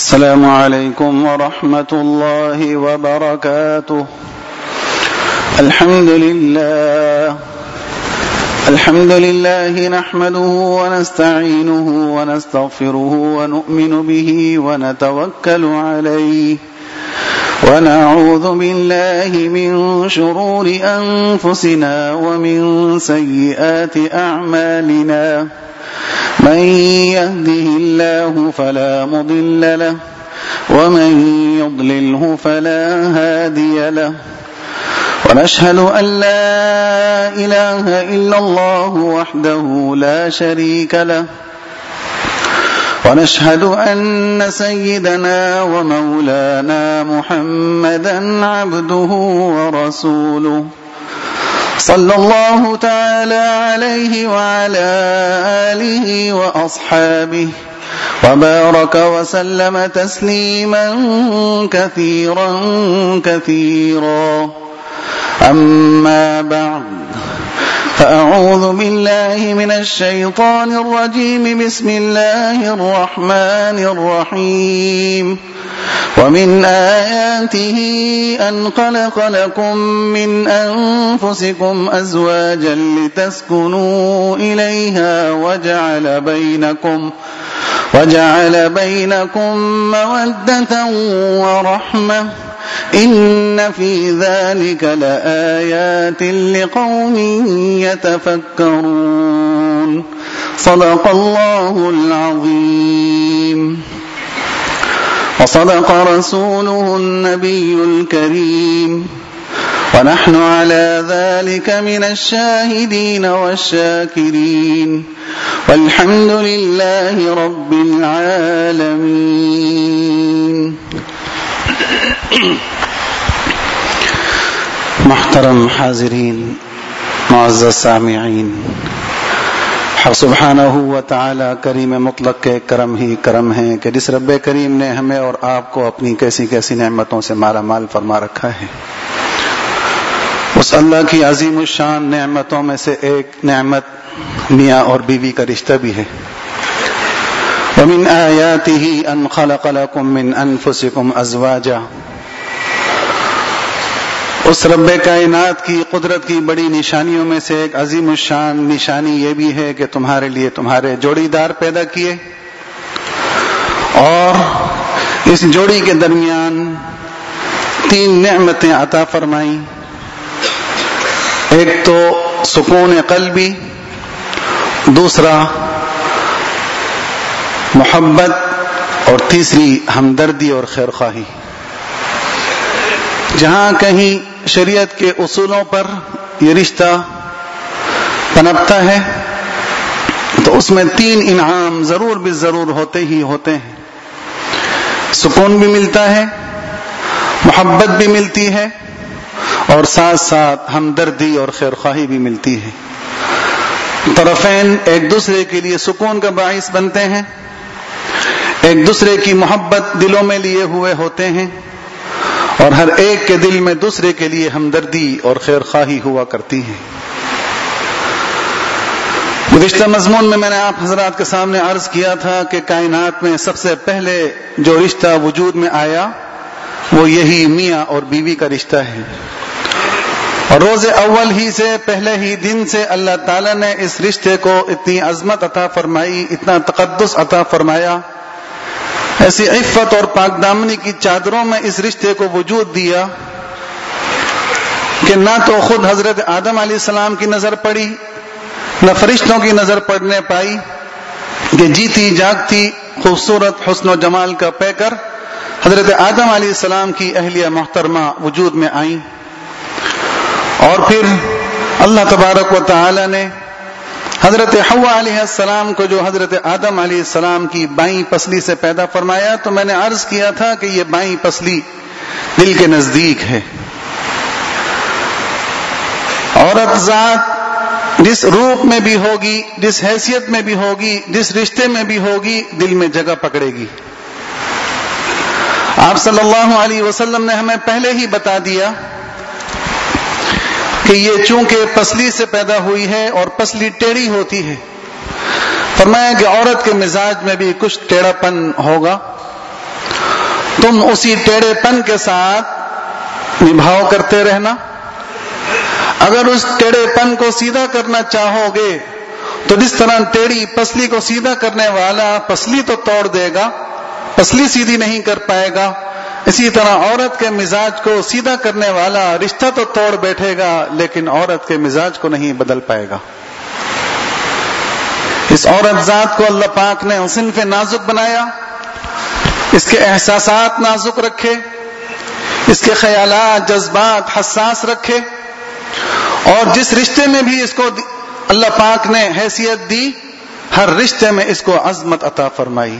السلام عليكم ورحمة الله وبركاته. الحمد لله نحمده ونستعينه ونستغفره ونؤمن به ونتوكل عليه ونعوذ بالله من شرور أنفسنا ومن سيئات أعمالنا. من يهده الله فلا مضل له ومن يضلله فلا هادي له. ونشهد أن لا إله إلا الله وحده لا شريك له. ونشهد أن سيدنا ومولانا محمدا عبده ورسوله صلى الله تعالى عليه وعلى آله وأصحابه وبارك وسلم تسليما كثيرا كثيرا. أما بعد، فأعوذ بالله من الشيطان الرجيم. بسم الله الرحمن الرحيم. ومن آياته أن خلق لكم من أنفسكم أزواجا لتسكنوا إليها وجعل بينكم مودة ورحمة. إن في ذلك لآيات لقوم يتفكرون. صدق الله العظيم وصدق رسوله النبي الكريم، ونحن على ذلك من الشاهدين والشاكرين، والحمد لله رب العالمين. محترم حاضرین، معزز سامعین، حق سبحانہ و تعالی کریم مطلق کے کرم ہی کرم ہے کہ جس رب کریم نے ہمیں اور آپ کو اپنی کیسی کیسی نعمتوں سے مالا مال فرما رکھا ہے، اس اللہ کی عظیم الشان نعمتوں میں سے ایک نعمت میاں اور بیوی کا رشتہ بھی ہے. وَمِنْ آيَاتِهِ أَنْ خَلَقَ لَكُم مِّنْ أَنفُسِكُمْ أَزْوَاجًا. اس رب کائنات کی قدرت کی بڑی نشانیوں میں سے ایک عظیم الشان نشانی یہ بھی ہے کہ تمہارے لیے تمہارے جوڑی دار پیدا کیے اور اس جوڑی کے درمیان 3 نعمتیں عطا فرمائیں. ایک تو سکون قلبی، دوسرا محبت، اور تیسری ہمدردی اور خیرخواہی. جہاں کہیں شریعت کے اصولوں پر یہ رشتہ پنپتا ہے تو اس میں 3 انعام ضرور بالضرور ہوتے ہی ہوتے ہیں. سکون بھی ملتا ہے، محبت بھی ملتی ہے، اور ساتھ ساتھ ہمدردی اور خیرخواہی بھی ملتی ہے. طرفین ایک دوسرے کے لیے سکون کا باعث بنتے ہیں، ایک دوسرے کی محبت دلوں میں لیے ہوئے ہوتے ہیں، اور ہر ایک کے دل میں دوسرے کے لیے ہمدردی اور خیرخواہی ہوا کرتی ہے. گزشتہ مضمون میں نے آپ حضرات کے سامنے عرض کیا تھا کہ کائنات میں سب سے پہلے جو رشتہ وجود میں آیا وہ یہی میاں اور بیوی کا رشتہ ہے، اور روز اول ہی سے پہلے ہی دن سے اللہ تعالیٰ نے اس رشتے کو اتنی عظمت عطا فرمائی، اتنا تقدس عطا فرمایا، ایسی عفت اور پاک دامنی کی چادروں میں اس رشتے کو وجود دیا کہ نہ تو خود حضرت آدم علیہ السلام کی نظر پڑی، نہ فرشتوں کی نظر پڑنے پائی کہ جیتی جاگتی خوبصورت حسن و جمال کا پیکر حضرت آدم علیہ السلام کی اہلیہ محترمہ وجود میں آئیں. اور پھر اللہ تبارک و تعالی نے حضرت حوا علیہ السلام کو جو حضرت آدم علیہ السلام کی بائیں پسلی سے پیدا فرمایا، تو میں نے عرض کیا تھا کہ یہ بائیں پسلی دل کے نزدیک ہے. عورت ذات جس روپ میں بھی ہوگی، جس حیثیت میں بھی ہوگی، جس رشتے میں بھی ہوگی، دل میں جگہ پکڑے گی. آپ صلی اللہ علیہ وسلم نے ہمیں پہلے ہی بتا دیا کہ یہ چونکہ پسلی سے پیدا ہوئی ہے اور پسلی ٹیڑھی ہوتی ہے، فرمایا کہ عورت کے مزاج میں بھی کچھ ٹیڑھا پن ہوگا تم اسی ٹیڑھے پن کے ساتھ نبھاؤ کرتے رہنا. اگر اس ٹیڑھے پن کو سیدھا کرنا چاہو گے تو جس طرح ٹیڑھی پسلی کو سیدھا کرنے والا پسلی تو توڑ دے گا، پسلی سیدھی نہیں کر پائے گا، اسی طرح عورت کے مزاج کو سیدھا کرنے والا رشتہ تو توڑ بیٹھے گا لیکن عورت کے مزاج کو نہیں بدل پائے گا. اس عورت ذات کو اللہ پاک نے صنف نازک بنایا، اس کے احساسات نازک رکھے، اس کے خیالات جذبات حساس رکھے، اور جس رشتے میں بھی اس کو اللہ پاک نے حیثیت دی ہر رشتے میں اس کو عظمت عطا فرمائی.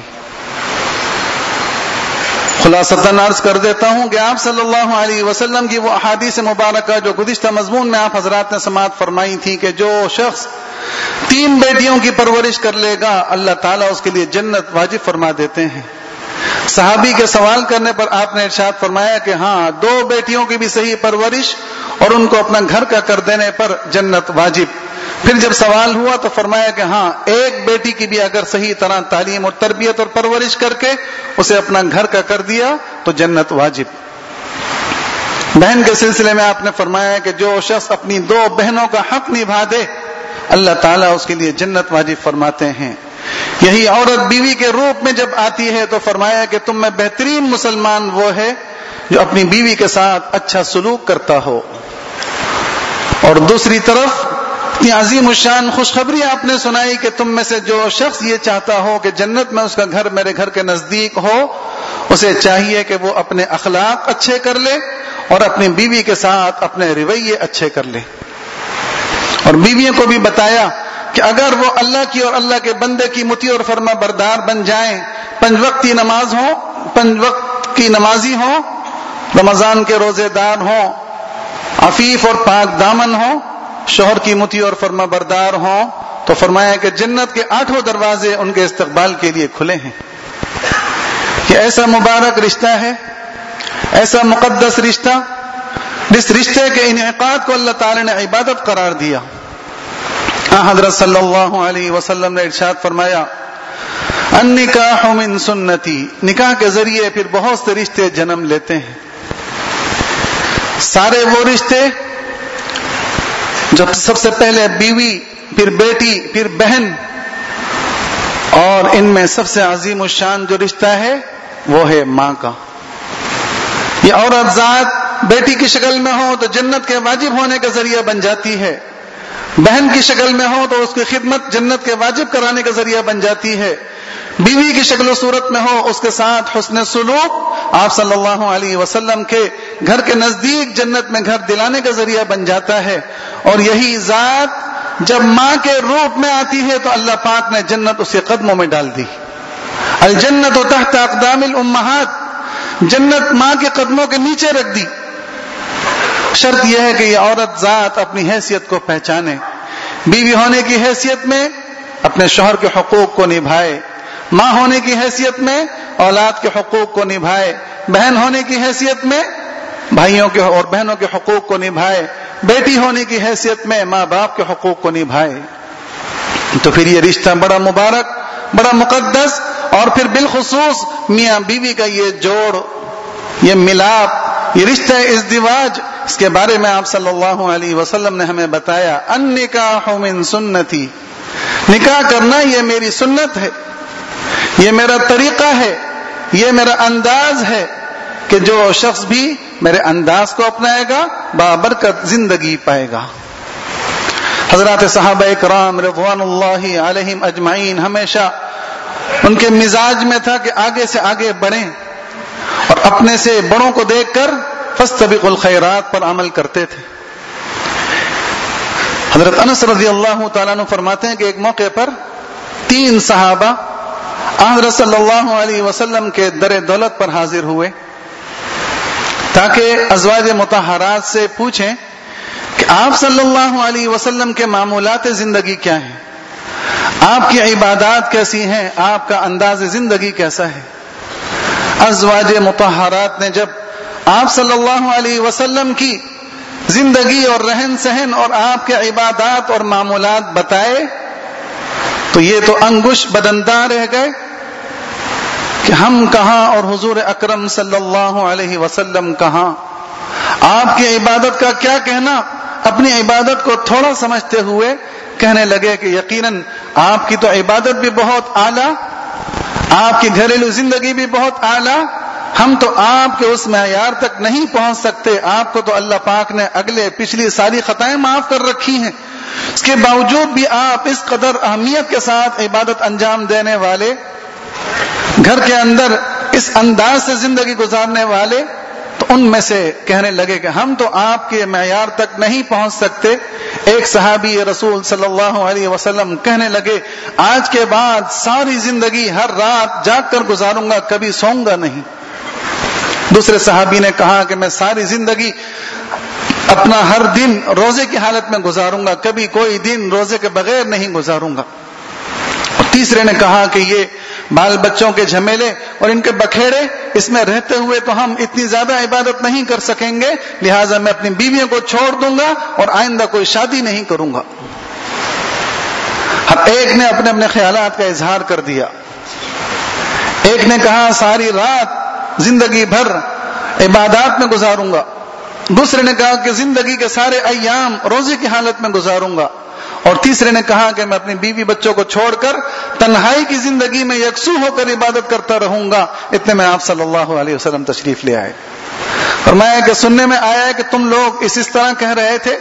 خلاصتاً عرض کر دیتا ہوں کہ آپ صلی اللہ علیہ وسلم کی وہ احادیث مبارکہ جو گزشتہ مضمون میں آپ حضرات نے سماعت فرمائی تھی کہ جو شخص 3 بیٹیوں کی پرورش کر لے گا اللہ تعالیٰ اس کے لیے جنت واجب فرما دیتے ہیں. صحابی کے سوال کرنے پر آپ نے ارشاد فرمایا کہ ہاں 2 بیٹیوں کی بھی صحیح پرورش اور ان کو اپنا گھر کا کر دینے پر جنت واجب. پھر جب سوال ہوا تو فرمایا کہ ہاں 1 بیٹی کی بھی اگر صحیح طرح تعلیم اور تربیت اور پرورش کر کے اسے اپنا گھر کا کر دیا تو جنت واجب. بہن کے سلسلے میں آپ نے فرمایا کہ جو شخص اپنی 2 بہنوں کا حق نبھا دے اللہ تعالیٰ اس کے لیے جنت واجب فرماتے ہیں. یہی عورت بیوی کے روپ میں جب آتی ہے تو فرمایا کہ تم میں بہترین مسلمان وہ ہے جو اپنی بیوی کے ساتھ اچھا سلوک کرتا ہو. اور دوسری طرف اتنی عظیم الشان خوشخبری آپ نے سنائی کہ تم میں سے جو شخص یہ چاہتا ہو کہ جنت میں اس کا گھر میرے گھر کے نزدیک ہو اسے چاہیے کہ وہ اپنے اخلاق اچھے کر لے اور اپنی بیوی کے ساتھ اپنے رویے اچھے کر لے. اور بیویوں کو بھی بتایا کہ اگر وہ اللہ کی اور اللہ کے بندے کی مطیع اور فرما بردار بن جائیں، 5 وقت کی نماز ہو، 5 وقت کی نمازی ہو، رمضان کے روزے دار ہوں، عفیف اور پاک دامن ہوں، شوہر کی مطیع اور فرما بردار ہوں، تو فرمایا کہ جنت کے 8 دروازے ان کے استقبال کے لیے کھلے ہیں. یہ ایسا مبارک رشتہ ہے، ایسا مقدس رشتہ جس رشتے کے انعقاد کو اللہ تعالی نے عبادت قرار دیا. حضرت صلی اللہ علیہ وسلم نے ارشاد فرمایا النکاح من سنتی، نکاح کے ذریعے پھر بہت سے رشتے جنم لیتے ہیں. سارے وہ رشتے جب سب سے پہلے بیوی، پھر بیٹی، پھر بہن، اور ان میں سب سے عظیم الشان جو رشتہ ہے وہ ہے ماں کا. یہ عورت ذات بیٹی کی شکل میں ہو تو جنت کے واجب ہونے کا ذریعہ بن جاتی ہے، بہن کی شکل میں ہو تو اس کی خدمت جنت کے واجب کرانے کا ذریعہ بن جاتی ہے، بیوی کی شکل و صورت میں ہو اس کے ساتھ حسن سلوک آپ صلی اللہ علیہ وسلم کے گھر کے نزدیک جنت میں گھر دلانے کا ذریعہ بن جاتا ہے. اور یہی ذات جب ماں کے روپ میں آتی ہے تو اللہ پاک نے جنت اس کے قدموں میں ڈال دی. الجنت تحت اقدام الامہات، جنت ماں کے قدموں کے نیچے رکھ دی. شرط یہ ہے کہ یہ عورت ذات اپنی حیثیت کو پہچانے، بیوی ہونے کی حیثیت میں اپنے شوہر کے حقوق کو نبھائے، ماں ہونے کی حیثیت میں اولاد کے حقوق کو نبھائے، بہن ہونے کی حیثیت میں بھائیوں کے اور بہنوں کے حقوق کو نبھائے، بیٹی ہونے کی حیثیت میں ماں باپ کے حقوق کو نبھائے. تو پھر یہ رشتہ بڑا مبارک، بڑا مقدس، اور پھر بالخصوص میاں بیوی کا یہ جوڑ، یہ ملاپ، یہ رشتہ ازدواج، اس کے بارے میں آپ صلی اللہ علیہ وسلم نے ہمیں بتایا النکاح من سنتی، نکاح کرنا یہ میری سنت ہے، یہ میرا طریقہ ہے، یہ میرا انداز ہے کہ جو شخص بھی میرے انداز کو اپنائے گا بابرکت زندگی پائے گا. حضرات صحابہ کرام رضوان اللہ علیہم اجمعین ہمیشہ ان کے مزاج میں تھا کہ آگے سے آگے بڑھیں اور اپنے سے بڑوں کو دیکھ کر فاستبقوا الخیرات پر عمل کرتے تھے. حضرت انس رضی اللہ تعالیٰ عنہ فرماتے ہیں کہ ایک موقع پر 3 صحابہ حضرت صلی اللہ علیہ وسلم کے در دولت پر حاضر ہوئے تاکہ ازواج مطہرات سے پوچھیں کہ آپ صلی اللہ علیہ وسلم کے معمولات زندگی کیا ہیں، آپ کی عبادات کیسی ہیں، آپ کا انداز زندگی کیسا ہے. ازواج مطہرات نے جب آپ صلی اللہ علیہ وسلم کی زندگی اور رہن سہن اور آپ کے عبادات اور معمولات بتائے تو یہ تو انگوش بدنداں رہ گئے کہ ہم کہاں اور حضور اکرم صلی اللہ علیہ وسلم کہاں. آپ کی عبادت کا کیا کہنا. اپنی عبادت کو تھوڑا سمجھتے ہوئے کہنے لگے کہ یقیناً آپ کی تو عبادت بھی بہت اعلیٰ، آپ کی گھریلو زندگی بھی بہت اعلیٰ، ہم تو آپ کے اس معیار تک نہیں پہنچ سکتے. آپ کو تو اللہ پاک نے اگلے پچھلی ساری خطائیں معاف کر رکھی ہیں، اس کے باوجود بھی آپ اس قدر اہمیت کے ساتھ عبادت انجام دینے والے، گھر کے اندر اس انداز سے زندگی گزارنے والے. تو ان میں سے کہنے لگے کہ ہم تو آپ کے معیار تک نہیں پہنچ سکتے. ایک صحابی رسول صلی اللہ علیہ وسلم کہنے لگے آج کے بعد ساری زندگی ہر رات جاگ کر گزاروں گا، کبھی سوؤں گا نہیں. دوسرے صحابی نے کہا کہ میں ساری زندگی اپنا ہر دن روزے کی حالت میں گزاروں گا، کبھی کوئی دن روزے کے بغیر نہیں گزاروں گا. اور تیسرے نے کہا کہ یہ بال بچوں کے جھمیلے اور ان کے بکھیڑے، اس میں رہتے ہوئے تو ہم اتنی زیادہ عبادت نہیں کر سکیں گے، لہٰذا میں اپنی بیویوں کو چھوڑ دوں گا اور آئندہ کوئی شادی نہیں کروں گا. ہر ایک نے اپنے اپنے خیالات کا اظہار کر دیا. ایک نے کہا ساری رات زندگی بھر عبادات میں گزاروں گا. دوسرے نے کہا کہ زندگی کے سارے ایام روزے کی حالت میں گزاروں گا. اور تیسرے نے کہا کہ میں اپنی بیوی بچوں کو چھوڑ کر تنہائی کی زندگی میں یکسو ہو کر عبادت کرتا رہوں گا. اتنے میں آپ صلی اللہ علیہ وسلم تشریف لے آئے. فرمایا کہ سننے میں آیا ہے کہ تم لوگ اس طرح کہہ رہے تھے.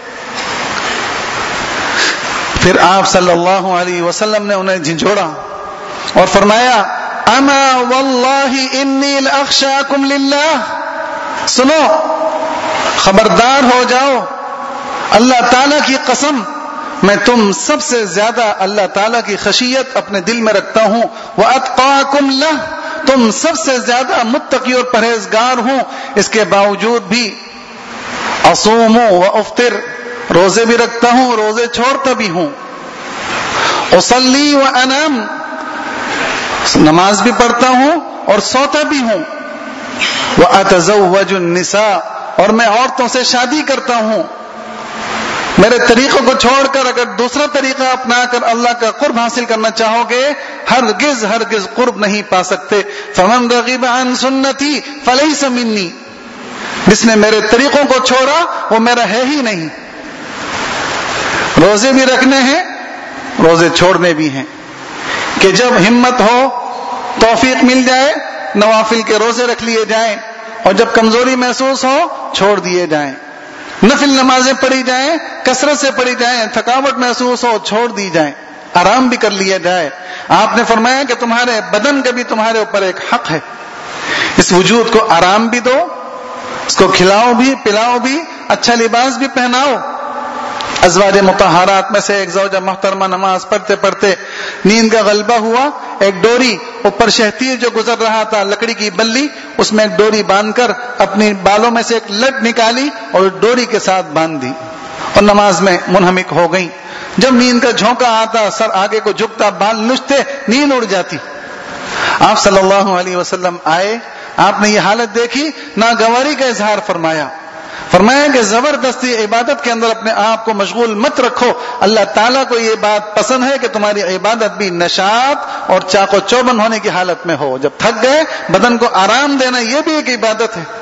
پھر آپ صلی اللہ علیہ وسلم نے انہیں جھنجھوڑا اور فرمایا اما واللہ انی لاخشاکم للہ. سنو، خبردار ہو جاؤ، اللہ تعالیٰ کی قسم میں تم سب سے زیادہ اللہ تعالیٰ کی خشیت اپنے دل میں رکھتا ہوں. وَأَتْقَاكُمْ لَهُ، تم سب سے زیادہ متقی اور پرہیزگار ہوں. اس کے باوجود بھی اصوم وافطر، روزے بھی رکھتا ہوں، روزے چھوڑتا بھی ہوں. اصلی وانام، نماز بھی پڑھتا ہوں اور سوتا بھی ہوں. وَأَتَزَوَّجُ النِّسَاءَ، اور میں عورتوں سے شادی کرتا ہوں. میرے طریقوں کو چھوڑ کر اگر دوسرا طریقہ اپنا کر اللہ کا قرب حاصل کرنا چاہو گے، ہرگز ہرگز قرب نہیں پا سکتے. فمن رغب عن سنتی فلیس منی، جس نے میرے طریقوں کو چھوڑا وہ میرا ہے ہی نہیں. روزے بھی رکھنے ہیں، روزے چھوڑنے بھی ہیں کہ جب ہمت ہو، توفیق مل جائے، نوافل کے روزے رکھ لیے جائیں اور جب کمزوری محسوس ہو چھوڑ دیے جائیں. نفل نمازیں پڑھی جائیں، کثرت سے پڑھی جائیں، تھکاوٹ محسوس ہو چھوڑ دی جائیں، آرام بھی کر لیا جائے. آپ نے فرمایا کہ تمہارے بدن کا بھی تمہارے اوپر ایک حق ہے، اس وجود کو آرام بھی دو، اس کو کھلاؤ بھی، پلاؤ بھی، اچھا لباس بھی پہناؤ. ازواج مطہرات میں سے ایک زوجہ محترمہ نماز پڑھتے پڑھتے نیند کا غلبہ ہوا، ایک ڈوری اوپر شہتیر جو گزر رہا تھا، لکڑی کی بلی، اس میں ایک ڈوری باندھ کر اپنی بالوں میں سے ایک لٹ نکالی اور ڈوری کے ساتھ باندھ دی اور نماز میں منہمک ہو گئی. جب نیند کا جھونکا آتا، سر آگے کو جھکتا، بال نچتے، نیند اڑ جاتی. آپ صلی اللہ علیہ وسلم آئے، آپ نے یہ حالت دیکھی، ناگواری کا اظہار فرمایا کہ زبردستی عبادت کے اندر اپنے آپ کو مشغول مت رکھو. اللہ تعالیٰ کو یہ بات پسند ہے کہ تمہاری عبادت بھی نشاط اور چاق و چوبند ہونے کی حالت میں ہو. جب تھک گئے بدن کو آرام دینا یہ بھی ایک عبادت ہے.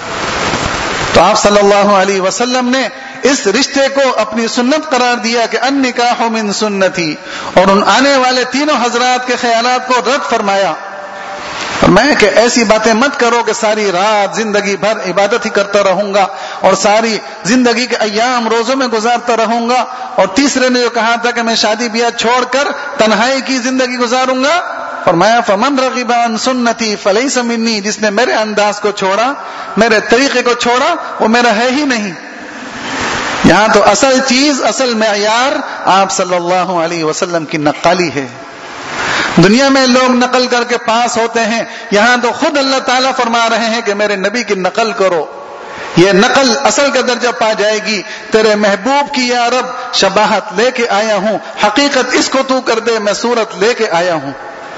تو آپ صلی اللہ علیہ وسلم نے اس رشتے کو اپنی سنت قرار دیا کہ النکاح من سنتی، اور ان آنے والے تینوں حضرات کے خیالات کو رد فرمایا. میں کہ ایسی باتیں مت کرو کہ ساری رات زندگی بھر عبادت ہی کرتا رہوں گا اور ساری زندگی کے ایام روزوں میں گزارتا رہوں گا. اور تیسرے نے جو کہا تھا کہ میں شادی بیاہ چھوڑ کر تنہائی کی زندگی گزاروں گا، فرمایا فمن رغب عن سنتی فلیس منی، جس نے میرے انداز کو چھوڑا، میرے طریقے کو چھوڑا، وہ میرا ہے ہی نہیں. یہاں تو اصل چیز، اصل معیار آپ صلی اللہ علیہ وسلم کی نقالی ہے. دنیا میں لوگ نقل کر کے پاس ہوتے ہیں، یہاں تو خود اللہ تعالیٰ فرما رہے ہیں کہ میرے نبی کی نقل کرو. یہ نقل اصل کا درجہ پا جائے گی. تیرے محبوب کی یا رب شباہت لے کے آیا ہوں، حقیقت اس کو تو کر دے، میں صورت لے کے آیا ہوں.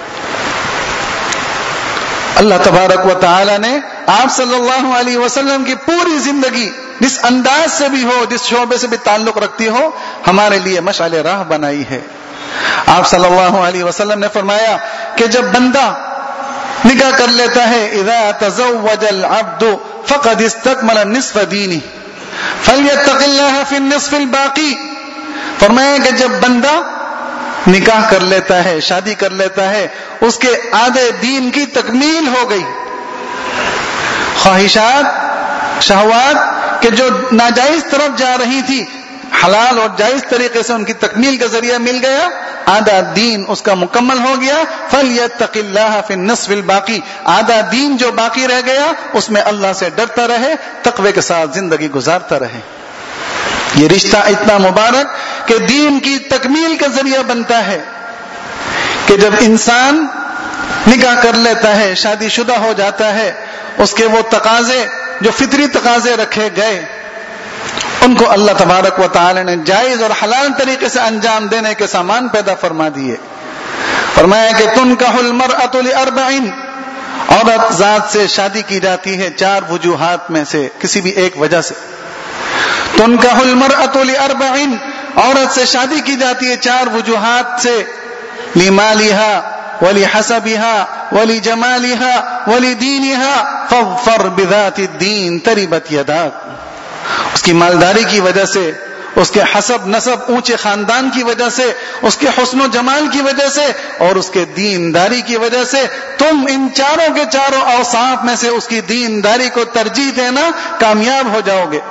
اللہ تبارک و تعالی نے آپ صلی اللہ علیہ وسلم کی پوری زندگی جس انداز سے بھی ہو، جس شعبے سے بھی تعلق رکھتی ہو، ہمارے لیے مشعل راہ بنائی ہے. آپ صلی اللہ علیہ وسلم نے فرمایا کہ جب بندہ نکاح کر لیتا ہے اذا تزوج العبد فقد استكمل نصف دینہ فلیتق اللہ فی النصف الباقی. فرمایا کہ جب بندہ نکاح کر لیتا ہے، شادی کر لیتا ہے، اس کے آدھے دین کی تکمیل ہو گئی. خواہشات، شہوات کہ جو ناجائز طرف جا رہی تھی، حلال اور جائز طریقے سے ان کی تکمیل کا ذریعہ مل گیا، آدھا دین اس کا مکمل ہو گیا. فَلْيَتَّقِ اللَّهَ فِي النِّصْفِ الْبَاقِي، آدھا دین جو باقی رہ گیا اس میں اللہ سے ڈرتا رہے، تقوی کے ساتھ زندگی گزارتا رہے. یہ رشتہ اتنا مبارک کہ دین کی تکمیل کا ذریعہ بنتا ہے کہ جب انسان نکاح کر لیتا ہے، شادی شدہ ہو جاتا ہے، اس کے وہ تقاضے جو فطری تقاضے رکھے گئے ان کو اللہ تبارک و تعالی نے جائز اور حلال طریقے سے انجام دینے کے سامان پیدا فرما دیے. فرمایا کہ تنکح المرأۃ لأربع، عورت ذات سے شادی کی جاتی ہے 4 وجوہات میں سے کسی بھی ایک وجہ سے. تنکح المرأۃ لأربع، عورت سے شادی کی جاتی ہے 4 وجوہات سے، لمالها ولحسبها ولجمالها ولدينها فاظفر بذات الدين تربت يداك. اس کی مالداری کی وجہ سے، اس کے حسب نسب اونچے خاندان کی وجہ سے، اس کے حسن و جمال کی وجہ سے اور اس کے دینداری کی وجہ سے تم ان چاروں کے چاروں اوصاف میں سے اس کی دینداری کو ترجیح دینا، کامیاب ہو جاؤ گے.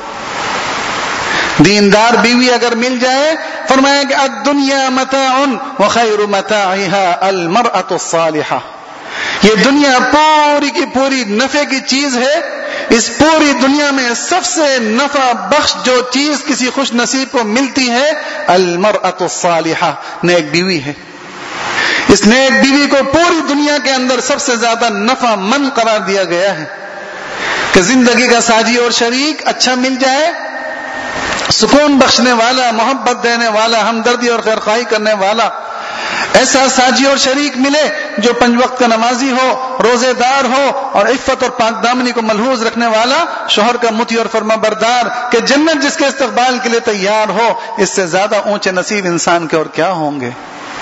دیندار بیوی اگر مل جائے، فرمایا کہ الدنیا متاع وخیر متاعها المرأة الصالحة، یہ دنیا پوری کی پوری نفع کی چیز ہے. اس پوری دنیا میں سب سے نفع بخش جو چیز کسی خوش نصیب کو ملتی ہے، المرأة الصالحة، نیک بیوی ہے. اس نیک بیوی کو پوری دنیا کے اندر سب سے زیادہ نفع مند قرار دیا گیا ہے کہ زندگی کا ساجی اور شریک اچھا مل جائے، سکون بخشنے والا، محبت دینے والا، ہمدردی اور خیرخواہی کرنے والا، ایسا ساجی اور شریک ملے جو 5 وقت کا نمازی ہو، روزے دار ہو اور عفت اور پاک دامنی کو ملحوظ رکھنے والا، شوہر کا مطیع اور فرما بردار، کہ جنت جس کے استقبال کے لیے تیار ہو. اس سے زیادہ اونچے نصیب انسان کے اور کیا ہوں گے.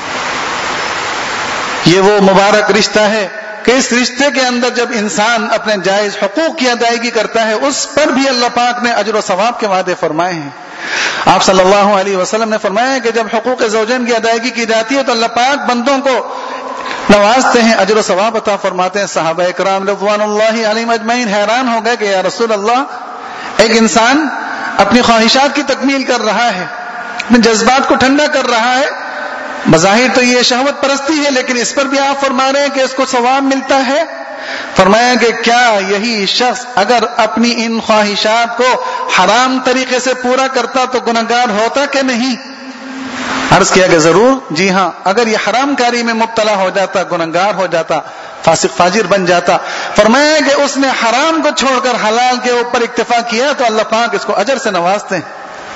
یہ وہ مبارک رشتہ ہے کہ اس رشتے کے اندر جب انسان اپنے جائز حقوق کی ادائیگی کرتا ہے، اس پر بھی اللہ پاک نے اجر و ثواب کے وعدے فرمائے ہیں. آپ صلی اللہ علیہ وسلم نے فرمایا کہ جب حقوق زوجین کی ادائیگی کی جاتی ہے تو اللہ پاک بندوں کو نوازتے ہیں، اجر و ثواب عطا فرماتے ہیں. صحابہ کرام رضوان اللہ علیہم اجمعین حیران ہو گئے کہ یا رسول اللہ، ایک انسان اپنی خواہشات کی تکمیل کر رہا ہے، اپنے جذبات کو ٹھنڈا کر رہا ہے، بظاہر تو یہ شہوت پرستی ہے، لیکن اس پر بھی آپ فرما رہے ہیں کہ اس کو ثواب ملتا ہے. فرمایا کہ کیا یہی شخص اگر اپنی ان خواہشات کو حرام طریقے سے پورا کرتا تو گنہگار ہوتا کہ نہیں؟ عرض کیا کہ ضرور، جی ہاں، اگر یہ حرام کاری میں مبتلا ہو جاتا، گنہگار ہو جاتا، فاسق فاجر بن جاتا. فرمایا کہ اس نے حرام کو چھوڑ کر حلال کے اوپر اکتفا کیا تو اللہ پاک اس کو اجر سے نوازتے ہیں.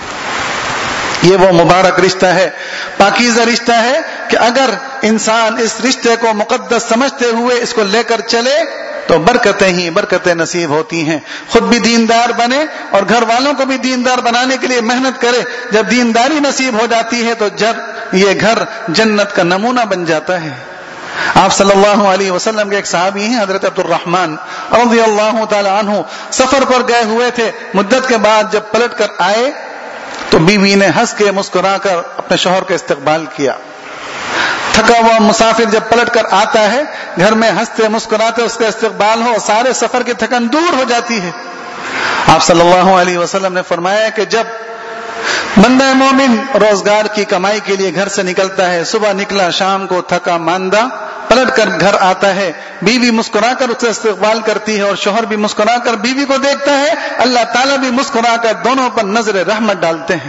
یہ وہ مبارک رشتہ ہے، پاکیزہ رشتہ ہے کہ اگر انسان اس رشتے کو مقدس سمجھتے ہوئے اس کو لے کر چلے تو برکتیں ہی برکتیں نصیب ہوتی ہیں. خود بھی دیندار بنے اور گھر والوں کو بھی دیندار بنانے کے لیے محنت کرے. جب دینداری نصیب ہو جاتی ہے تو یہ گھر جنت کا نمونہ بن جاتا ہے. آپ صلی اللہ علیہ وسلم کے ایک صحابی ہیں حضرت عبد الرحمن رضی اللہ تعالی عنہ، سفر پر گئے ہوئے تھے. مدت کے بعد جب پلٹ کر آئے تو بیوی نے ہنس کے مسکرا کر اپنے شوہر کا استقبال کیا. تھکا ہوا مسافر جب پلٹ کر آتا ہے، گھر میں ہنستے مسکراتے اس کا استقبال ہو، سارے سفر کی تھکن دور ہو جاتی ہے. آپ صلی اللہ علیہ وسلم نے فرمایا کہ جب بندہ مومن روزگار کی کمائی کے لیے گھر سے نکلتا ہے، صبح نکلا، شام کو تھکا ماندہ پلٹ کر گھر آتا ہے، بیوی مسکرا کر اس سے استقبال کرتی ہے اور شوہر بھی مسکرا کر بیوی کو دیکھتا ہے، اللہ تعالیٰ بھی مسکرا کر دونوں پر نظر رحمت ڈالتے ہیں.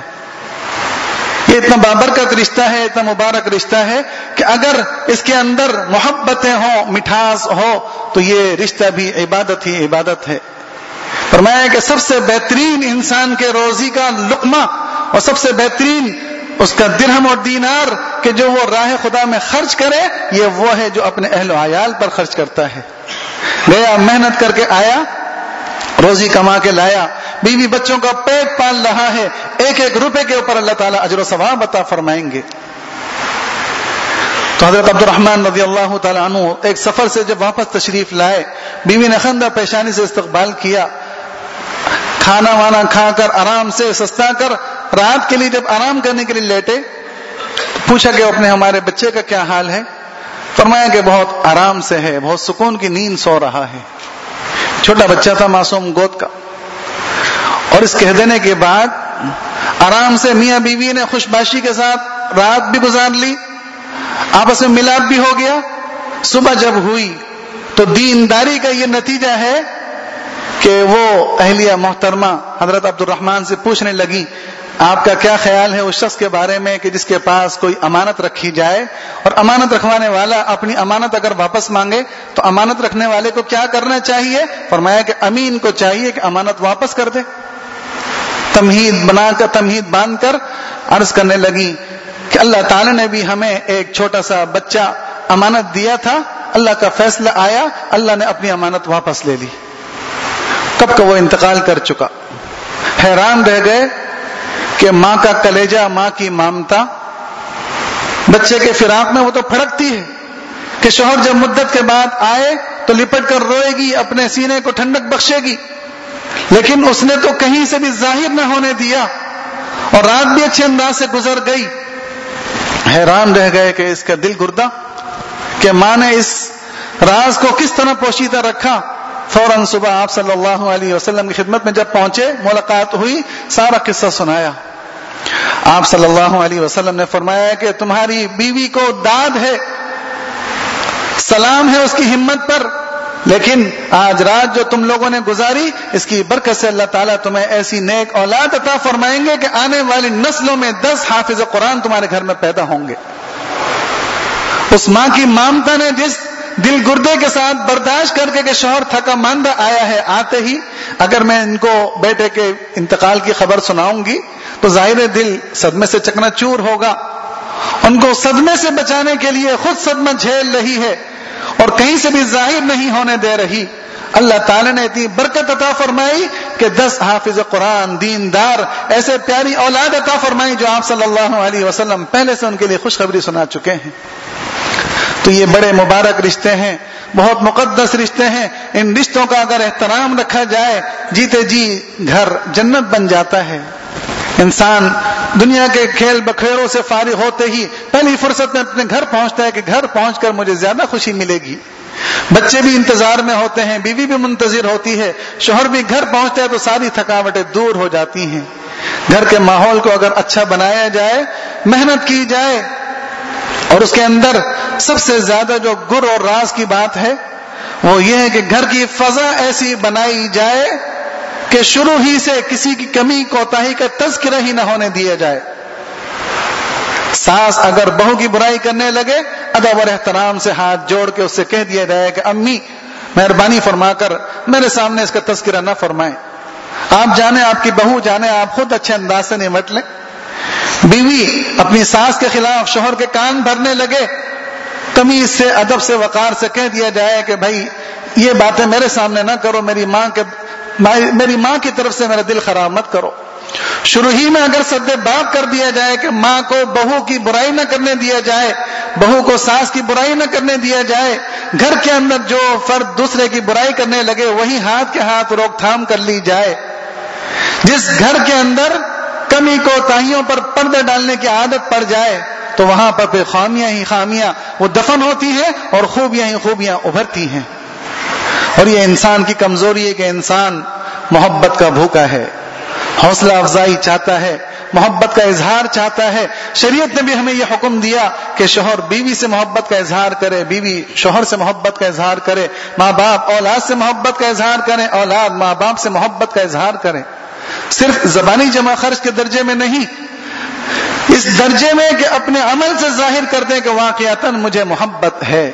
یہ اتنا بابرکت رشتہ ہے، اتنا مبارک رشتہ ہے کہ اگر اس کے اندر محبتیں ہوں، مٹھاس ہو تو یہ رشتہ بھی عبادت ہی عبادت ہے. فرمایا کہ سب سے بہترین انسان کے روزی کا لقمہ اور سب سے بہترین اس کا درہم اور دینار کہ جو وہ راہ خدا میں خرچ کرے، یہ وہ ہے جو اپنے اہل و عیال پر خرچ کرتا ہے. گیا، محنت کر کے آیا، روزی کما کے لایا، بیوی بچوں کا پیٹ پال رہا ہے، ایک ایک روپے کے اوپر اللہ تعالیٰ اجر و ثواب عطا فرمائیں گے. تو حضرت عبد الرحمن رضی اللہ تعالیٰ عنہ ایک سفر سے جب واپس تشریف لائے، بیوی نے خندہ پیشانی سے استقبال کیا، کھانا وانا کھا کر آرام سے سستا کر رات کے لیے جب آرام کرنے کے لیے لیٹے، پوچھا کہ اپنے ہمارے بچے کا کیا حال ہے؟ فرمایا کہ بہت آرام سے ہے، بہت سکون کی نیند سو رہا ہے۔ چھوٹا بچہ تھا معصوم گود کا، اور اس کہہ دینے کے بعد آرام سے میاں بیوی نے خوشباشی کے ساتھ رات بھی گزار لی، آپس میں ملاپ بھی ہو گیا۔ صبح جب ہوئی تو دینداری کا یہ نتیجہ ہے کہ وہ اہلیہ محترمہ حضرت عبد الرحمن سے پوچھنے لگی، آپ کا کیا خیال ہے اس شخص کے بارے میں کہ جس کے پاس کوئی امانت رکھی جائے اور امانت رکھوانے والا اپنی امانت اگر واپس مانگے تو امانت رکھنے والے کو کیا کرنا چاہیے؟ فرمایا کہ امین کو چاہیے کہ امانت واپس کر دے۔ تمہید باندھ کر عرض کرنے لگی کہ اللہ تعالی نے بھی ہمیں ایک چھوٹا سا بچہ امانت دیا تھا، اللہ کا فیصلہ آیا، اللہ نے اپنی امانت واپس لے لی۔ کب کا وہ انتقال کر چکا۔ حیران رہ گئے کہ ماں کا کلیجہ، ماں کی مامتا بچے کے فراق میں وہ تو پھڑکتی ہے کہ شوہر جب مدت کے بعد آئے تو لپٹ کر روئے گی، اپنے سینے کو ٹھنڈک بخشے گی، لیکن اس نے تو کہیں سے بھی ظاہر نہ ہونے دیا اور رات بھی اچھے انداز سے گزر گئی۔ حیران رہ گئے کہ اس کا دل گردہ کہ ماں نے اس راز کو کس طرح پوشیدہ رکھا۔ فوراً صبح آپ صلی اللہ علیہ وسلم کی خدمت میں جب پہنچے، ملاقات ہوئی، سارا قصہ سنایا۔ آپ صلی اللہ علیہ وسلم نے فرمایا کہ تمہاری بیوی کو داد ہے، سلام ہے اس کی ہمت پر، لیکن آج رات جو تم لوگوں نے گزاری اس کی برکت سے اللہ تعالیٰ تمہیں ایسی نیک اولاد عطا فرمائیں گے کہ آنے والی نسلوں میں 10 حافظ قرآن تمہارے گھر میں پیدا ہوں گے۔ اس ماں کی مامتا نے جس دل گردے کے ساتھ برداشت کر کے کہ شوہر تھکا ماندہ آیا ہے، آتے ہی اگر میں ان کو بیٹے کے انتقال کی خبر سناؤں گی تو ظاہر دل صدمے سے چکنا چور ہوگا۔ ان کو صدمے سے بچانے کے لیے خود صدمہ جھیل رہی ہے اور کہیں سے بھی ظاہر نہیں ہونے دے رہی۔ اللہ تعالی نے اتنی برکت عطا فرمائی کہ 10 حافظ قرآن، دیندار، ایسے پیاری اولاد عطا فرمائی جو آپ صلی اللہ علیہ وسلم پہلے سے ان کے لیے خوشخبری سنا چکے ہیں۔ تو یہ بڑے مبارک رشتے ہیں، بہت مقدس رشتے ہیں۔ ان رشتوں کا اگر احترام رکھا جائے، جیتے جی گھر جنت بن جاتا ہے۔ انسان دنیا کے کھیل بکھیروں سے فارغ ہوتے ہی پہلی فرصت میں اپنے گھر پہنچتا ہے کہ گھر پہنچ کر مجھے زیادہ خوشی ملے گی۔ بچے بھی انتظار میں ہوتے ہیں، بیوی بھی منتظر ہوتی ہے، شوہر بھی گھر پہنچتا ہے تو ساری تھکاوٹیں دور ہو جاتی ہیں۔ گھر کے ماحول کو اگر اچھا بنایا جائے، محنت کی جائے، اور اس کے اندر سب سے زیادہ جو گر اور راز کی بات ہے وہ یہ ہے کہ گھر کی فضا ایسی بنائی جائے کہ شروع ہی سے کسی کی کمی کوتاہی کا تذکرہ ہی نہ ہونے دیا جائے۔ ساس اگر بہو کی برائی کرنے لگے، ادب اور احترام سے ہاتھ جوڑ کے اس سے کہہ دیا جائے کہ امی مہربانی فرما کر میرے سامنے اس کا تذکرہ نہ فرمائیں، آپ جانے، آپ کی بہو جانے، آپ خود اچھے انداز سے نمٹ لیں۔ بیوی اپنی ساس کے خلاف شوہر کے کان بھرنے لگے، تمیز سے، ادب سے، وقار سے کہہ دیا جائے کہ بھائی یہ باتیں میرے سامنے نہ کرو، میری ماں کی طرف سے میرا دل خراب مت کرو۔ شروع ہی میں اگر سد باب کر دیا جائے کہ ماں کو بہو کی برائی نہ کرنے دیا جائے، بہو کو ساس کی برائی نہ کرنے دیا جائے، گھر کے اندر جو فرد دوسرے کی برائی کرنے لگے وہی ہاتھ کے ہاتھ روک تھام کر لی جائے، جس گھر کے اندر کمی کوتاہیوں پر پردے ڈالنے کی عادت پڑ جائے تو وہاں پر پھر خامیاں ہی خامیاں وہ دفن ہوتی ہیں اور خوبیاں ہی خوبیاں ابھرتی ہیں۔ اور یہ انسان کی کمزوری ہے کہ انسان محبت کا بھوکا ہے، حوصلہ افزائی چاہتا ہے، محبت کا اظہار چاہتا ہے۔ شریعت نے بھی ہمیں یہ حکم دیا کہ شوہر بیوی سے محبت کا اظہار کرے، بیوی شوہر سے محبت کا اظہار کرے، ماں باپ اولاد سے محبت کا اظہار کریں، اولاد ماں باپ سے محبت کا اظہار کریں۔ صرف زبانی جمع خرچ کے درجے میں نہیں، اس درجے میں کہ اپنے عمل سے ظاہر کر دیں کہ واقعتاً مجھے محبت ہے۔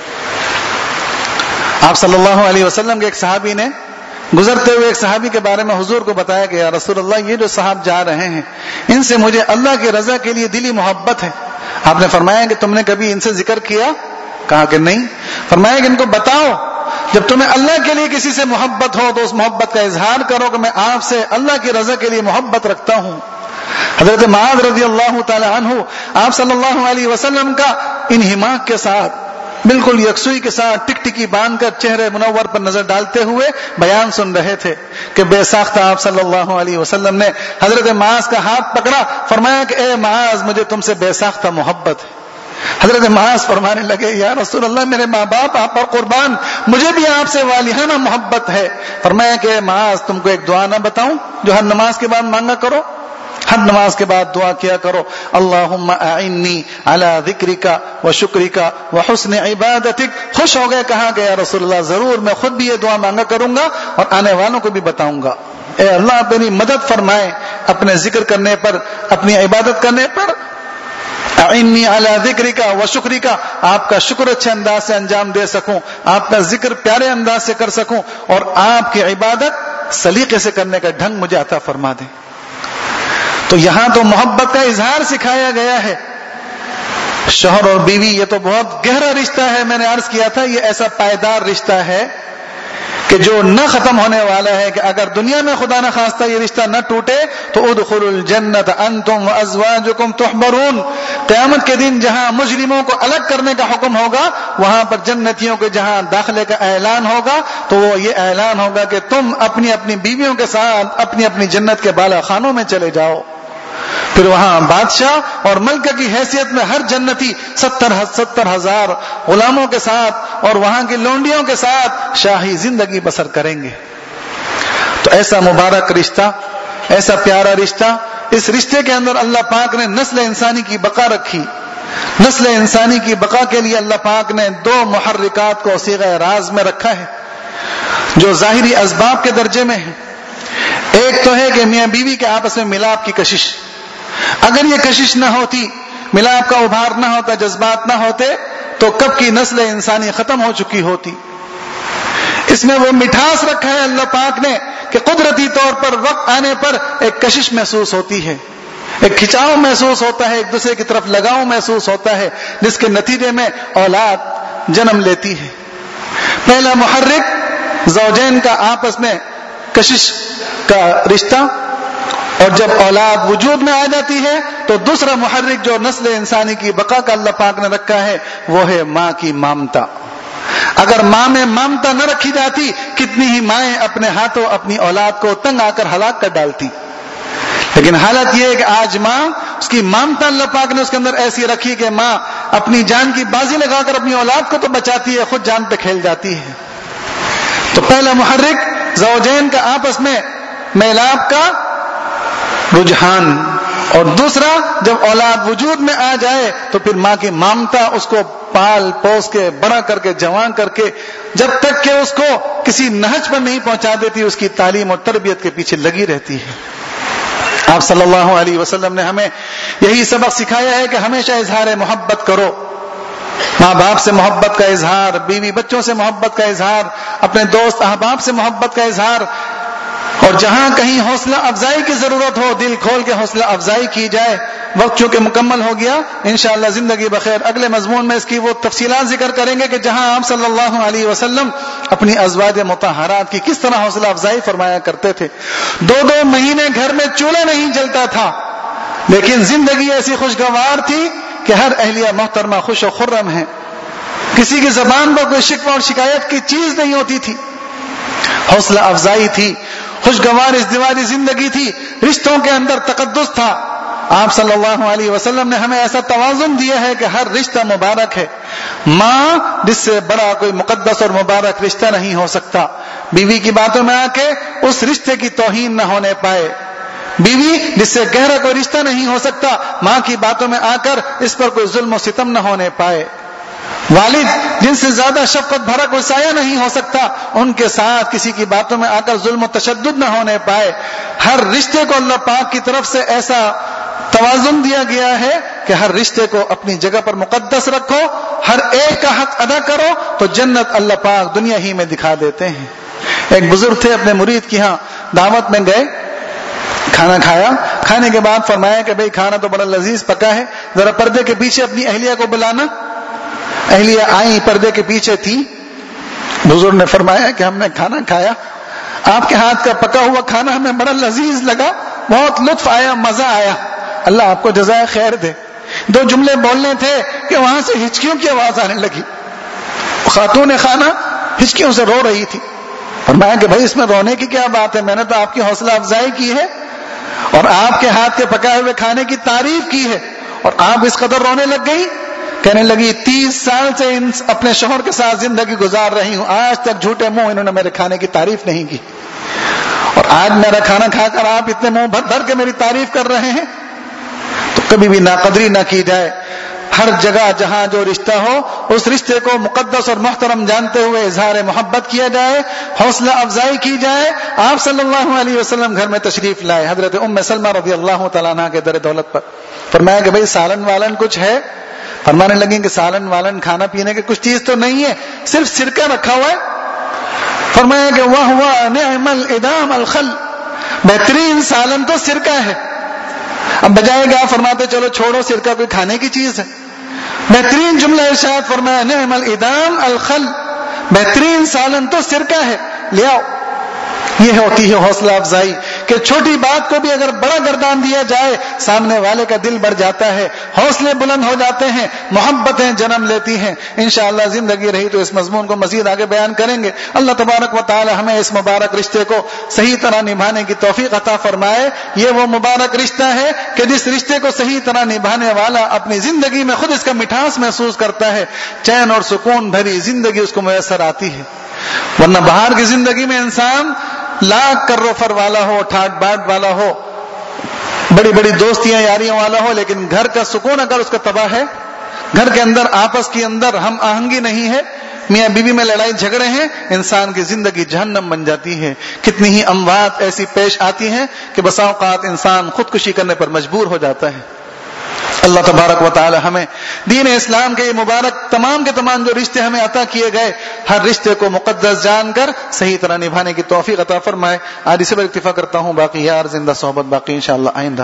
آپ صلی اللہ علیہ وسلم کے ایک صحابی نے گزرتے ہوئے ایک صحابی کے بارے میں حضور کو بتایا کہ یا رسول اللہ، یہ جو صاحب جا رہے ہیں ان سے مجھے اللہ کی رضا کے لیے دلی محبت ہے۔ آپ نے فرمایا کہ تم نے کبھی ان سے ذکر کیا؟ کہا کہ نہیں۔ فرمایا کہ ان کو بتاؤ، جب تمہیں اللہ کے لیے کسی سے محبت ہو تو اس محبت کا اظہار کرو کہ میں آپ سے اللہ کی رضا کے لیے محبت رکھتا ہوں۔ حضرت معاذ رضی اللہ تعالی عنہ آپ صلی اللہ علیہ وسلم کا انہماک کے ساتھ، بالکل یکسوئی کے ساتھ ٹک ٹکی باندھ کر چہرے منور پر نظر ڈالتے ہوئے بیان سن رہے تھے کہ بے ساختہ آپ صلی اللہ علیہ وسلم نے حضرت معاذ کا ہاتھ پکڑا، فرمایا کہ اے معاذ مجھے تم سے بے ساختہ محبت ہے۔ حضرت معاذ فرمانے لگے یا رسول اللہ میرے ماں باپ آپ پر قربان، مجھے بھی آپ سے والہانہ محبت ہے۔ فرمایا کہ اے معاذ تم کو ایک دعا نہ بتاؤں جو ہر نماز کے بعد مانگا کرو؟ ہر نماز کے بعد دعا کیا کرو، اللہم اعنی علی ذکرک و شکرک و حسن عبادتک۔ خوش ہو گئے، کہا کہ یا رسول اللہ ضرور میں خود بھی یہ دعا مانگا کروں گا اور آنے والوں کو بھی بتاؤں گا۔ اے اللہ میری مدد فرمائے اپنے ذکر کرنے پر، اپنی عبادت کرنے پر۔ اعنی علی ذکرک و شکرک، آپ کا شکر اچھے انداز سے انجام دے سکوں، آپ کا ذکر پیارے انداز سے کر سکوں، اور آپ کی عبادت سلیقے سے کرنے کا ڈھنگ مجھے عطا فرما دیں۔ تو یہاں تو محبت کا اظہار سکھایا گیا ہے۔ شوہر اور بیوی یہ تو بہت گہرا رشتہ ہے، میں نے عرض کیا تھا یہ ایسا پائیدار رشتہ ہے کہ جو نہ ختم ہونے والا ہے، کہ اگر دنیا میں خدا نہ خواستہ یہ رشتہ نہ ٹوٹے تو ادخلوا الجنت انتم وازواجکم تحبرون، قیامت کے دن جہاں مجرموں کو الگ کرنے کا حکم ہوگا وہاں پر جنتیوں کے جہاں داخلے کا اعلان ہوگا تو وہ یہ اعلان ہوگا کہ تم اپنی اپنی بیویوں کے ساتھ اپنی اپنی جنت کے بالا خانوں میں چلے جاؤ۔ پھر وہاں بادشاہ اور ملکہ کی حیثیت میں ہر جنتی 70,000 غلاموں کے ساتھ اور وہاں کی لونڈیوں کے ساتھ شاہی زندگی بسر کریں گے۔ تو ایسا مبارک رشتہ، ایسا پیارا رشتہ، اس رشتے کے اندر اللہ پاک نے نسل انسانی کی بقا رکھی۔ نسل انسانی کی بقا کے لیے اللہ پاک نے 2 محرکات کو صیغہ راز میں رکھا ہے جو ظاہری اسباب کے درجے میں ہیں۔ ایک تو ہے کہ میاں بیوی کے آپس میں ملاپ کی کشش، اگر یہ کشش نہ ہوتی، ملاپ کا ابھار نہ ہوتا، جذبات نہ ہوتے تو کب کی نسل انسانی ختم ہو چکی ہوتی۔ اس میں وہ مٹھاس رکھا ہے اللہ پاک نے کہ قدرتی طور پر وقت آنے پر ایک کشش محسوس ہوتی ہے، ایک کھچاؤ محسوس ہوتا ہے، ایک دوسرے کی طرف لگاؤ محسوس ہوتا ہے، جس کے نتیجے میں اولاد جنم لیتی ہے۔ پہلا محرک زوجین کا آپس میں کشش کا رشتہ، اور جب اولاد وجود میں آ جاتی ہے تو دوسرا محرک جو نسل انسانی کی بقا کا اللہ پاک نے رکھا ہے وہ ہے ماں کی مامتا۔ اگر ماں میں مامتا نہ رکھی جاتی، کتنی ہی مائیں اپنے ہاتھوں اپنی اولاد کو تنگ آ کر ہلاک کر ڈالتی، لیکن حالت یہ ہے کہ آج ماں، اس کی مامتا اللہ پاک نے اس کے اندر ایسی رکھی کہ ماں اپنی جان کی بازی لگا کر اپنی اولاد کو تو بچاتی ہے، خود جان پہ کھیل جاتی ہے۔ تو پہلا محرک زوجین کا آپس میں میلاپ کا رجحان، اور دوسرا جب اولاد وجود میں آ جائے تو پھر ماں کی مامتا اس کو پال پوس کے بڑا کر کے جوان کر کے جب تک کہ اس کو کسی نہج پر نہیں پہنچا دیتی اس کی تعلیم اور تربیت کے پیچھے لگی رہتی ہے۔ آپ صلی اللہ علیہ وسلم نے ہمیں یہی سبق سکھایا ہے کہ ہمیشہ اظہار محبت کرو، ماں باپ سے محبت کا اظہار، بیوی بچوں سے محبت کا اظہار، اپنے دوست احباب سے محبت کا اظہار، اور جہاں کہیں حوصلہ افزائی کی ضرورت ہو دل کھول کے حوصلہ افزائی کی جائے۔ وقت چونکہ مکمل ہو گیا، انشاءاللہ زندگی بخیر اگلے مضمون میں اس کی وہ تفصیلات ذکر کریں گے کہ جہاں آپ صلی اللہ علیہ وسلم اپنی ازواج مطہرات کی کس طرح حوصلہ افزائی فرمایا کرتے تھے۔ 2 مہینے گھر میں چولہا نہیں جلتا تھا، لیکن زندگی ایسی خوشگوار تھی کہ ہر اہلیہ محترمہ خوش و خرم ہے، کسی کی زبان پر کوئی شکوہ اور شکایت کی چیز نہیں ہوتی تھی، حوصلہ افزائی تھی، خوشگوار ازدواجی زندگی تھی، رشتوں کے اندر تقدس تھا۔ آپ صلی اللہ علیہ وسلم نے ہمیں ایسا توازن دیا ہے کہ ہر رشتہ مبارک ہے۔ ماں جس سے بڑا کوئی مقدس اور مبارک رشتہ نہیں ہو سکتا، بیوی کی باتوں میں آ کے اس رشتے کی توہین نہ ہونے پائے، بیوی جس سے گہرا کوئی رشتہ نہیں ہو سکتا، ماں کی باتوں میں آ کر اس پر کوئی ظلم و ستم نہ ہونے پائے، والد جن سے زیادہ شفقت بھرا کوئی سایہ نہیں ہو سکتا، ان کے ساتھ کسی کی باتوں میں آ کر ظلم و تشدد نہ ہونے پائے۔ ہر رشتے کو اللہ پاک کی طرف سے ایسا توازن دیا گیا ہے کہ ہر رشتے کو اپنی جگہ پر مقدس رکھو، ہر ایک کا حق ادا کرو تو جنت اللہ پاک دنیا ہی میں دکھا دیتے ہیں۔ ایک بزرگ تھے، اپنے مرید کی ہاں دعوت میں گئے، کھانا کھایا، کھانے کے بعد فرمایا کہ بھئی کھانا تو بڑا لذیذ پکا ہے، ذرا پردے کے پیچھے اپنی اہلیہ کو بلانا۔ اہلیہ آئی، پردے کے پیچھے تھی۔ بزرگ نے فرمایا کہ ہم نے کھانا کھایا، آپ کے ہاتھ کا پکا ہوا کھانا ہمیں بڑا لذیذ لگا، بہت لطف آیا، مزہ آیا، اللہ آپ کو جزائے خیر دے۔ دو جملے بولنے تھے کہ وہاں سے ہچکیوں کی آواز آنے لگی. خاتون خانہ ہچکیوں سے رو رہی تھی. فرمایا کہ بھائی اس میں رونے کی کیا بات ہے، میں نے تو آپ کی حوصلہ افزائی کی ہے اور آپ کے ہاتھ کے پکائے ہوئے کھانے کی تعریف کی ہے اور آپ اس قدر رونے لگ گئی. کہنے لگی 30 سال سے اپنے شوہر کے ساتھ زندگی گزار رہی ہوں، آج تک جھوٹے منہ انہوں نے میرے کھانے کی تعریف نہیں کی، اور آج میرا کھانا کھا کر آپ اتنے منہ بھر بھر کے میری تعریف کر رہے ہیں. تو کبھی بھی ناقدری نہ کی جائے. ہر جگہ جہاں جو رشتہ ہو اس رشتے کو مقدس اور محترم جانتے ہوئے اظہار محبت کیا جائے، حوصلہ افزائی کی جائے. آپ صلی اللہ علیہ وسلم گھر میں تشریف لائے حضرت ام سلمہ رضی اللہ تعالیٰ عنہ کے در دولت پر. فرمایا کہ بھئی سالن والن کچھ ہے؟ فرمانے لگیں کہ سالن والن کھانا پینے کے کچھ چیز تو نہیں ہے، صرف سرکہ رکھا ہوا ہے. فرمایا کہ وَهُوَ نِعْمَ الْإِدَامَ الْخَلْ، بہترین سالن تو سرکہ ہے. اب بجائے گا فرماتے چلو چھوڑو سرکہ کوئی کھانے کی چیز ہے. بہترین جملہ ارشاد فرمایا نعم الادام الخل، بہترین سالن تو سرکہ ہے، لے آؤ. یہ ہوتی ہے حوصلہ افزائی کہ چھوٹی بات کو بھی اگر بڑا گردان دیا جائے سامنے والے کا دل بڑھ جاتا ہے، حوصلے بلند ہو جاتے ہیں، محبتیں جنم لیتی ہیں. انشاءاللہ زندگی رہی تو اس مضمون کو مزید آگے بیان کریں گے. اللہ تبارک و تعالی ہمیں اس مبارک رشتے کو صحیح طرح نبھانے کی توفیق عطا فرمائے. یہ وہ مبارک رشتہ ہے کہ جس رشتے کو صحیح طرح نبھانے والا اپنی زندگی میں خود اس کا مٹھاس محسوس کرتا ہے، چین اور سکون بھری زندگی اس کو میسر آتی ہے. ورنہ باہر کی زندگی میں انسان لاکھ کروفر والا ہو، ٹھاٹ باٹ والا ہو، بڑی بڑی دوستیاں یاریوں والا ہو، لیکن گھر کا سکون اگر اس کا تباہ ہے، گھر کے اندر آپس کے اندر ہم آہنگی نہیں ہے، میاں بیوی میں لڑائی جھگڑے ہیں، انسان کی زندگی جہنم بن جاتی ہے. کتنی ہی اموات ایسی پیش آتی ہیں کہ بسا اوقات انسان خودکشی کرنے پر مجبور ہو جاتا ہے. اللہ تبارک و تعالی ہمیں دین اسلام کے یہ مبارک تمام کے تمام جو رشتے ہمیں عطا کیے گئے، ہر رشتے کو مقدس جان کر صحیح طرح نبھانے کی توفیق عطا فرمائے. آج اسی پر اکتفا کرتا ہوں، باقی یار زندہ صحبت باقی انشاءاللہ آئندہ.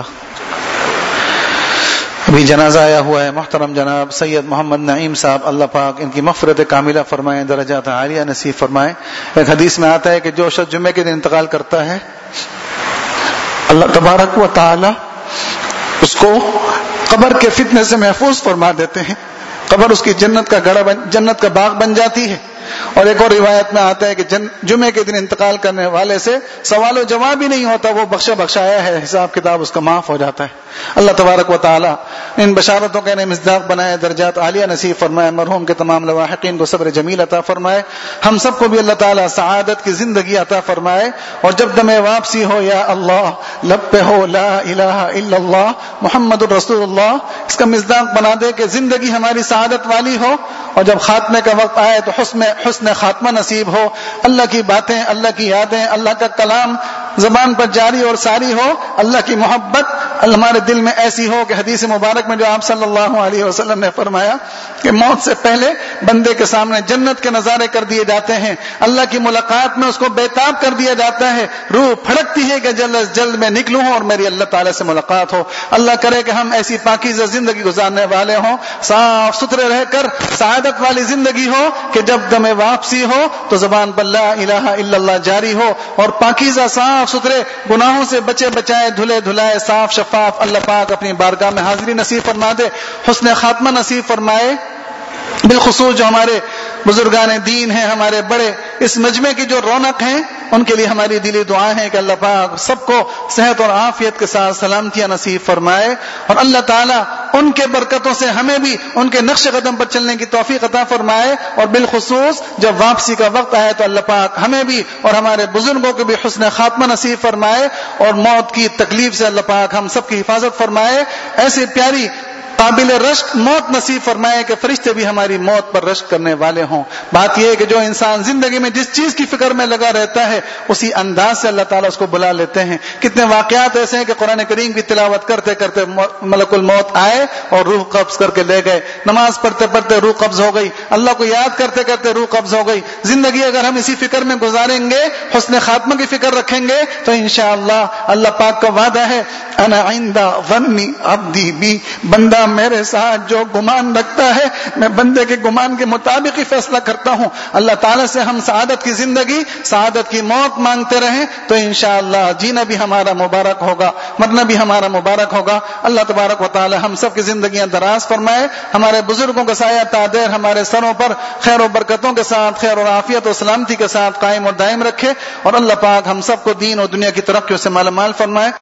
ابھی جنازہ آیا ہوا ہے، محترم جناب سید محمد نعیم صاحب، اللہ پاک ان کی مغفرت کاملہ فرمائے، درجات عالیہ نصیب فرمائے. ایک حدیث میں آتا ہے کہ جو شخص جمعے کے دن انتقال کرتا ہے اللہ تبارک و تعالی اس کو قبر کے فتنے سے محفوظ فرما دیتے ہیں. قبر اس کی جنت کا گڑھا جنت کا باغ بن جاتی ہے. اور ایک اور روایت میں آتا ہے کہ جمعے کے دن انتقال کرنے والے سے سوال و جواب ہی نہیں ہوتا، وہ بخشایا ہے، حساب کتاب اس کا معاف ہو جاتا ہے. اللہ تبارک و تعالی ان بشارتوں کے انہیں مصداق بنائے، درجات عالیہ نصیب فرمائے، مرحوم کے تمام لواحقین کو صبر جمیل عطا فرمائے. ہم سب کو بھی اللہ تعالی سعادت کی زندگی عطا فرمائے. اور جب دم واپسی ہو یا اللہ لب پہ ہو لا الہ الا اللہ محمد الرسول اللہ، اس کا مصداق بنا دے کہ زندگی ہماری سعادت والی ہو، اور جب خاتمے کا وقت آئے تو حسن خاتمہ نصیب ہو. اللہ کی باتیں، اللہ کی یادیں، اللہ کا کلام زبان پر جاری اور ساری ہو. اللہ کی محبت ہمارے دل میں ایسی ہو کہ حدیث مبارک میں جو آپ صلی اللہ علیہ وسلم نے فرمایا کہ موت سے پہلے بندے کے سامنے جنت کے نظارے کر دیے جاتے ہیں، اللہ کی ملاقات میں اس کو بےتاب کر دیا جاتا ہے، روح پھڑکتی ہے کہ جلد از جلد میں نکلوں اور میری اللہ تعالی سے ملاقات ہو. اللہ کرے کہ ہم ایسی پاکیزہ زندگی گزارنے والے ہوں، صاف ستھرے رہ کر سعادت والی زندگی ہو کہ جب دم واپسی ہو تو زبان پر لا الہ الا اللہ جاری ہو، اور پاکیزہ صاف ستھرے گناہوں سے بچے بچائے دھلے دھلائے صاف شفاف اللہ پاک اپنی بارگاہ میں حاضری نصیب فرما دے، حسن خاتمہ نصیب فرمائے. بالخصوص جو ہمارے بزرگان دین ہیں، ہمارے بڑے اس مجمع کی جو رونق ہیں، ان کے لیے ہماری دلی دعائیں ہیں کہ اللہ پاک سب کو صحت اور عافیت کے ساتھ سلامتیاں نصیب فرمائے، اور اللہ تعالیٰ ان کے برکتوں سے ہمیں بھی ان کے نقش قدم پر چلنے کی توفیق عطا فرمائے. اور بالخصوص جب واپسی کا وقت آئے تو اللہ پاک ہمیں بھی اور ہمارے بزرگوں کو بھی حسن خاتمہ نصیب فرمائے، اور موت کی تکلیف سے اللہ پاک ہم سب کی حفاظت فرمائے. ایسی پیاری قابل رشک موت نصیب فرمائے کہ فرشتے بھی ہماری موت پر رشک کرنے والے ہوں. بات یہ ہے کہ جو انسان زندگی میں جس چیز کی فکر میں لگا رہتا ہے اسی انداز سے اللہ تعالیٰ اس کو بلا لیتے ہیں. کتنے واقعات ایسے ہیں کہ قرآن کریم کی تلاوت کرتے کرتے ملک الموت آئے اور روح قبض کر کے لے گئے، نماز پڑھتے پڑھتے روح قبض ہو گئی، اللہ کو یاد کرتے کرتے روح قبض ہو گئی. زندگی اگر ہم اسی فکر میں گزاریں گے، حسن خاتمہ کی فکر رکھیں گے، تو انشاءاللہ اللہ پاک کا وعدہ ہے انا عند ظن عبدی بی، بندہ میرے ساتھ جو گمان رکھتا ہے میں بندے کے گمان کے مطابق ہی فیصلہ کرتا ہوں. اللہ تعالیٰ سے ہم سعادت کی زندگی سعادت کی موت مانگتے رہیں تو انشاءاللہ جینا بھی ہمارا مبارک ہوگا, مرنا بھی ہمارا مبارک ہوگا. اللہ تبارک و تعالی ہم سب کی زندگیاں دراز فرمائے, ہمارے بزرگوں کا سایہ تادیر ہمارے سروں پر خیر و برکتوں کے ساتھ, خیر و عافیت و سلامتی کے ساتھ قائم اور دائم رکھے, اور اللہ پاک ہم سب کو دین اور دنیا کی ترقیوں سے مالا مال فرمائے.